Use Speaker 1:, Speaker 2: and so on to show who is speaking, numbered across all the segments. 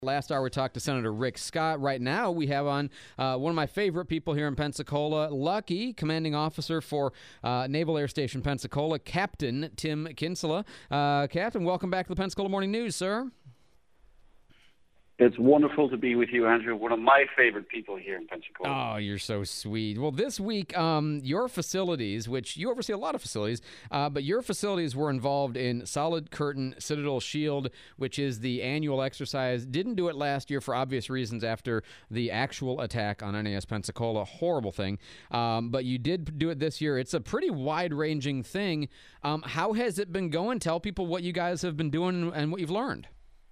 Speaker 1: Last hour, we talked to Senator Rick Scott. Right now, we have on one of my favorite people here in Pensacola, Lucky, commanding officer for Naval Air Station Pensacola, Captain Tim Kinsella. Captain, welcome back to the Pensacola Morning News, sir.
Speaker 2: It's wonderful to be with you, Andrew. One of my favorite people here in Pensacola.
Speaker 1: Oh, you're so sweet. Well, this week, your facilities, which you oversee a lot of facilities, but your facilities were involved in Solid Curtain Citadel Shield, which is the annual exercise. Didn't do it last year for obvious reasons after the actual attack on NAS Pensacola. Horrible thing. But you did do it this year. It's a pretty wide-ranging thing. How has it been going? Tell people what you guys have been doing and what you've learned.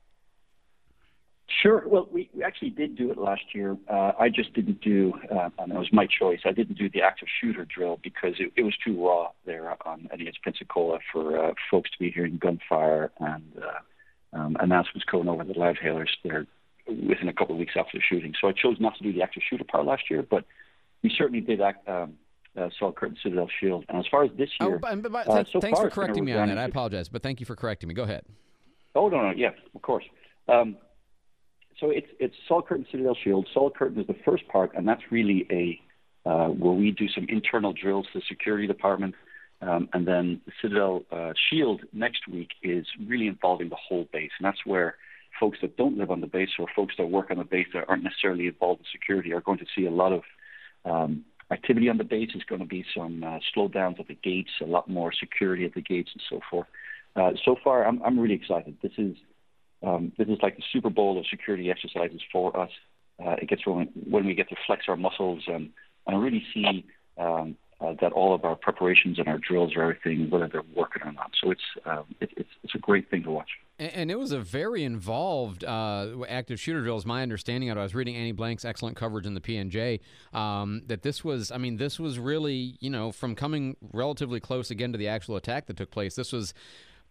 Speaker 2: Sure. Well, we actually did do it last year. I just didn't do, and it was my choice, I didn't do the active shooter drill because it was too raw there on NAS Pensacola for folks to be hearing gunfire, and announcements going over the loud hailers there within a couple of weeks after the shooting. So I chose not to do the active shooter part last year, but we certainly did Solid Curtain Citadel Shield. And as far as this year,
Speaker 1: thanks for correcting me on that. I apologize, but thank you for correcting me. Go ahead.
Speaker 2: Oh, no, yeah, of course. So it's Solid Curtain Citadel Shield. Solid Curtain is the first part, and that's really where we do some internal drills to the security department. And then the Citadel Shield next week is really involving the whole base. And that's where folks that don't live on the base or folks that work on the base that aren't necessarily involved in security are going to see a lot of activity on the base. There's going to be some slowdowns at the gates, a lot more security at the gates and so forth. So far, I'm really excited. This is like the Super Bowl of security exercises for us. It gets when we get to flex our muscles and really see that all of our preparations and our drills are everything, whether they're working or not. So it's a great thing to watch.
Speaker 1: And it was a very involved active shooter drill, is my understanding of it. I was reading Annie Blank's excellent coverage in the PNJ, that this was really, from coming relatively close again to the actual attack that took place, this was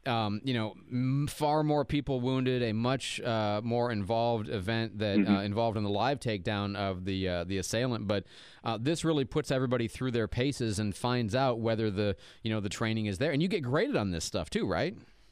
Speaker 1: far more people wounded, a much more involved event that involved in the live takedown of the assailant. But this really puts everybody through their paces and finds out whether the training is there. And you get graded on this stuff too, right?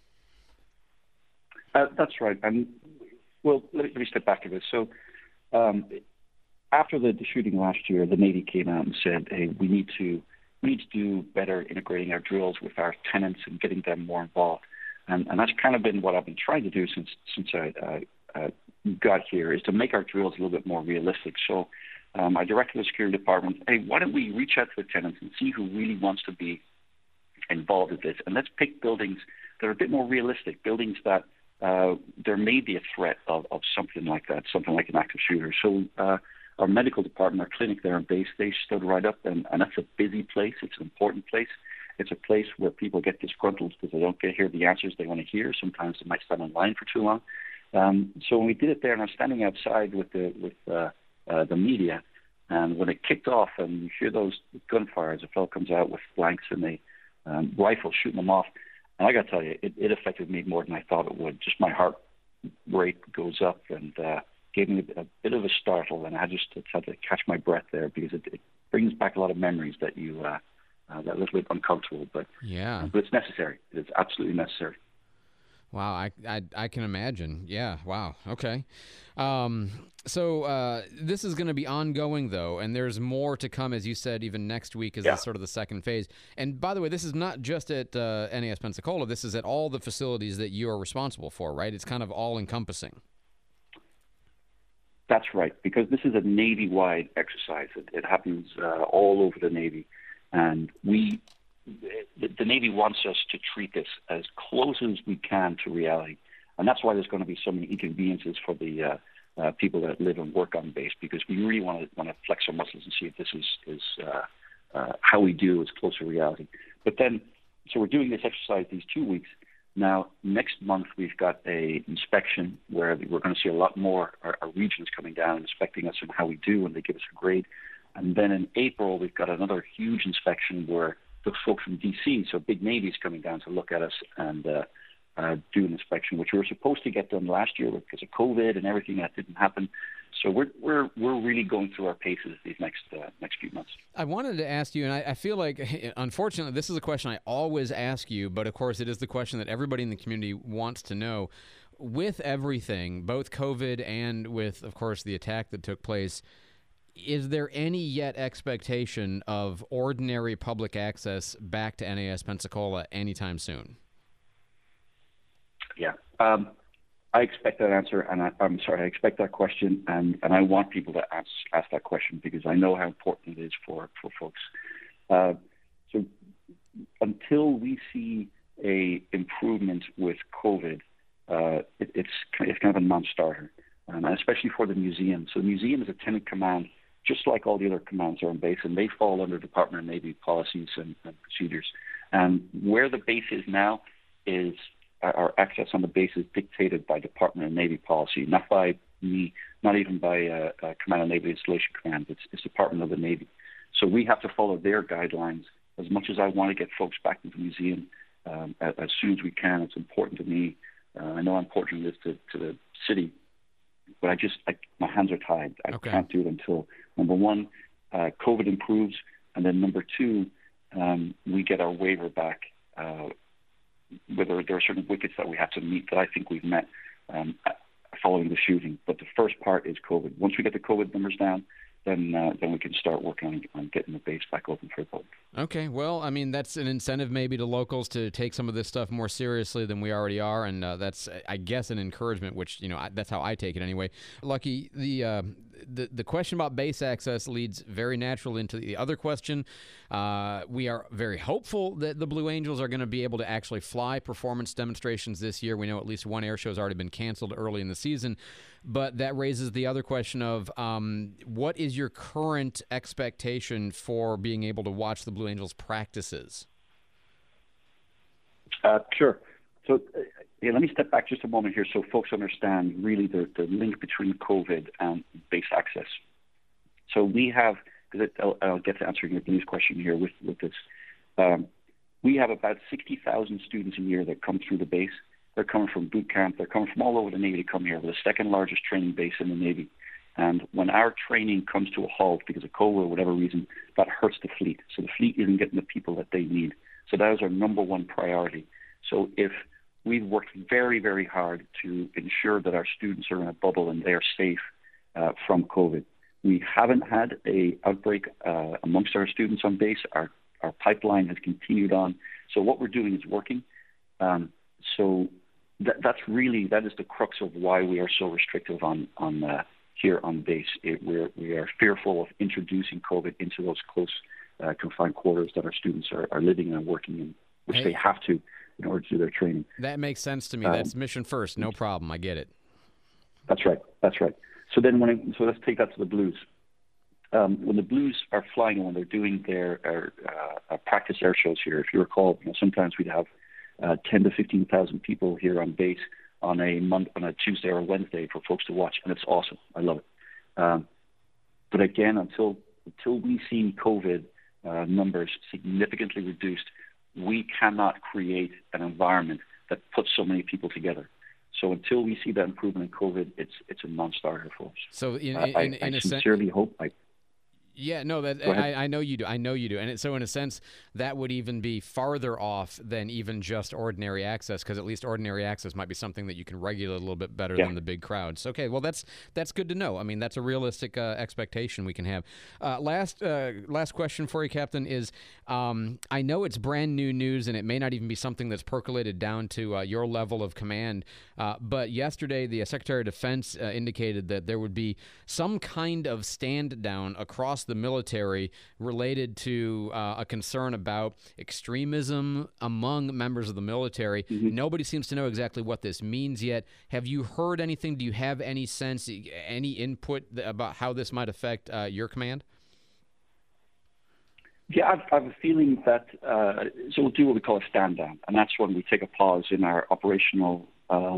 Speaker 2: That's right. Well, let me step back a bit. So after the shooting last year, the Navy came out and said, "Hey, we need to do better integrating our drills with our tenants and getting them more involved." And that's kind of been what I've been trying to do since I got here, is to make our drills a little bit more realistic. So I directed the security department, "Hey, why don't we reach out to the tenants and see who really wants to be involved with this? And let's pick buildings that are a bit more realistic, buildings that there may be a threat of something like that, something like an active shooter." So our medical department, our clinic there on base, they stood right up, and that's a busy place. It's an important place. It's a place where people get disgruntled because they don't hear the answers they want to hear. Sometimes they might stand in line for too long. So when we did it there, and I was standing outside with the media, and when it kicked off and you hear those gunfires, a fellow comes out with blanks and a rifle shooting them off. And I got to tell you, it affected me more than I thought it would. Just my heart rate goes up and gave me a bit of a startle, and I just had to catch my breath there because it brings back a lot of memories that you that a little bit uncomfortable, but it's necessary. It's absolutely necessary.
Speaker 1: Wow, I can imagine. Yeah, wow. Okay. So this is going to be ongoing, though, and there's more to come, as you said, even next week is sort of the second phase. And by the way, this is not just at NAS Pensacola. This is at all the facilities that you are responsible for, right? It's kind of all-encompassing.
Speaker 2: That's right, because this is a Navy-wide exercise. It happens all over the Navy, and the Navy wants us to treat this as close as we can to reality, and that's why there's going to be so many inconveniences for the people that live and work on base, because we really want to flex our muscles and see if this is how we do as close to reality. But then, so we're doing this exercise these 2 weeks. Now, next month, we've got a inspection where we're going to see a lot more our regions coming down and inspecting us and how we do, and they give us a grade. And then in April, we've got another huge inspection where the folks from D.C., so big Navy's coming down to look at us and do an inspection, which we were supposed to get done last year because of COVID and everything. That didn't happen. So we're really going through our paces these next few months.
Speaker 1: I wanted to ask you, and I feel like, unfortunately, this is a question I always ask you, but of course it is the question that everybody in the community wants to know. with everything, both COVID and with, of course, the attack that took place, is there any yet expectation of ordinary public access back to NAS Pensacola anytime soon?
Speaker 2: Yeah. I expect that answer, and I expect that question, and I want people to ask that question because I know how important it is for folks. So until we see a improvement with COVID, it's kind of a non-starter, and especially for the museum. So the museum is a tenant command, just like all the other commands are on base, and they fall under Department of Navy policies and procedures. And where the base is now is our access on the base is dictated by Department of Navy policy, not by me, not even by Command of Naval Installation Command. It's Department of the Navy. So we have to follow their guidelines. As much as I want to get folks back to the museum as soon as we can, it's important to me. I know I'm important this to the city, but my hands are tied. I can't do it until, number one, COVID improves, and then number two, we get our waiver back. Whether there are certain wickets that we have to meet that I think we've met following the shooting. But the first part is COVID. Once we get the COVID numbers down, then we can start working on getting the base back open for the public.
Speaker 1: Okay, well, I mean, that's an incentive maybe to locals to take some of this stuff more seriously than we already are, and that's, I guess, an encouragement, which, that's how I take it anyway. Lucky, the question about base access leads very naturally into the other question. We are very hopeful that the Blue Angels are going to be able to actually fly performance demonstrations this year. We know at least one air show has already been canceled early in the season, but that raises the other question of what is your current expectation for being able to watch the Blue Angels practices?
Speaker 2: Sure. So let me step back just a moment here so folks understand really the link between COVID and base access. So we have, because I'll get to answering your Blues question here with this. We have about 60,000 students a year that come through the base. They're coming from boot camp. They're coming from all over the Navy to come here. We're the second largest training base in the Navy. And when our training comes to a halt because of COVID or whatever reason, that hurts the fleet. So the fleet isn't getting the people that they need. So that is our number one priority. So if we've worked very, very hard to ensure that our students are in a bubble and they are safe from COVID. We haven't had an outbreak amongst our students on base. Our pipeline has continued on. So what we're doing is working. So that is the crux of why we are so restrictive on here on base. We are fearful of introducing COVID into those close confined quarters that our students are living and working in, which they have to in order to do their training.
Speaker 1: That makes sense to me. That's mission first. No problem. I get it.
Speaker 2: That's right. So then let's take that to the Blues. When the Blues are flying and when they're doing their practice air shows here, if you recall, sometimes we'd have 10 to 15,000 people here on base on a Tuesday or a Wednesday for folks to watch, and it's awesome. I love it. But again, until we see COVID numbers significantly reduced, we cannot create an environment that puts so many people together. So until we see that improvement in COVID, it's a non-starter for us.
Speaker 1: So
Speaker 2: I sincerely hope.
Speaker 1: Yeah, no, I know you do. I know you do. And so in a sense, that would even be farther off than even just ordinary access, because at least ordinary access might be something that you can regulate a little bit better than the big crowds. Okay, well, that's good to know. I mean, that's a realistic expectation we can have. Last question for you, Captain, is I know it's brand new news, and it may not even be something that's percolated down to your level of command, but yesterday the Secretary of Defense indicated that there would be some kind of stand down across the military related to a concern about extremism among members of the military. Mm-hmm. Nobody seems to know exactly what this means yet. Have you heard anything? Do you have any sense, any input about how this might affect your command?
Speaker 2: Yeah, I have a feeling that, so we'll do what we call a stand down, and that's when we take a pause in our operational,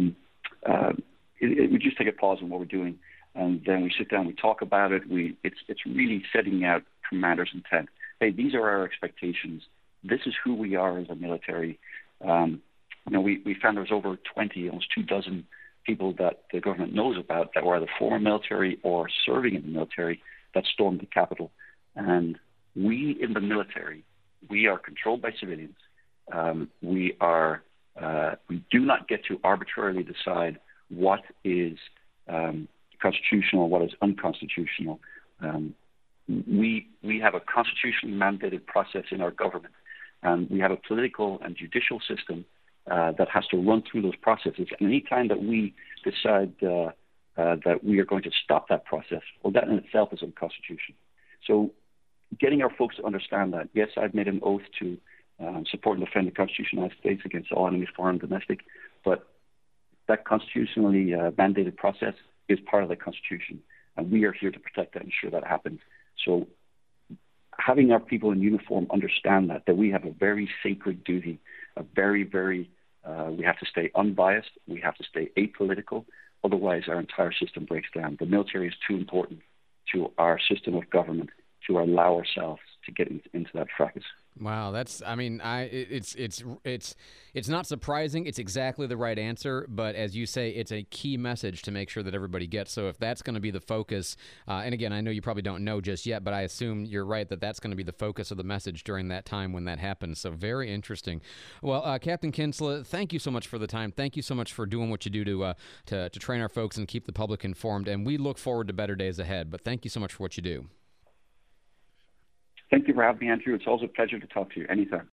Speaker 2: we just take a pause in what we're doing. And then we sit down, we talk about it. It's really setting out commander's intent. Hey, these are our expectations. This is who we are as a military. We found there was over 20, almost 24 people that the government knows about that were either former military or serving in the military that stormed the Capitol. And we in the military, we are controlled by civilians. We do not get to arbitrarily decide what is constitutional, what is unconstitutional. We have a constitutionally mandated process in our government, and we have a political and judicial system that has to run through those processes. And any time that we decide that we are going to stop that process, well, that in itself is unconstitutional. So getting our folks to understand that, yes, I've made an oath to support and defend the Constitution of the United States against all enemies, foreign and domestic, but that constitutionally mandated process is part of the Constitution, and we are here to protect that and ensure that happens. So having our people in uniform understand that we have a very sacred duty, we have to stay unbiased, we have to stay apolitical, otherwise our entire system breaks down. The military is too important to our system of government to allow ourselves to get into that fracas.
Speaker 1: Wow, it's not surprising. It's exactly the right answer, but as you say, it's a key message to make sure that everybody gets. So if that's going to be the focus, and again, I know you probably don't know just yet, but I assume you're right that that's going to be the focus of the message during that time when that happens. So very interesting. Well, Captain Kinsella, thank you so much for the time. Thank you so much for doing what you do to train our folks and keep the public informed. And we look forward to better days ahead. But thank you so much for what you do.
Speaker 2: Thank you for having me, Andrew. It's always a pleasure to talk to you anytime.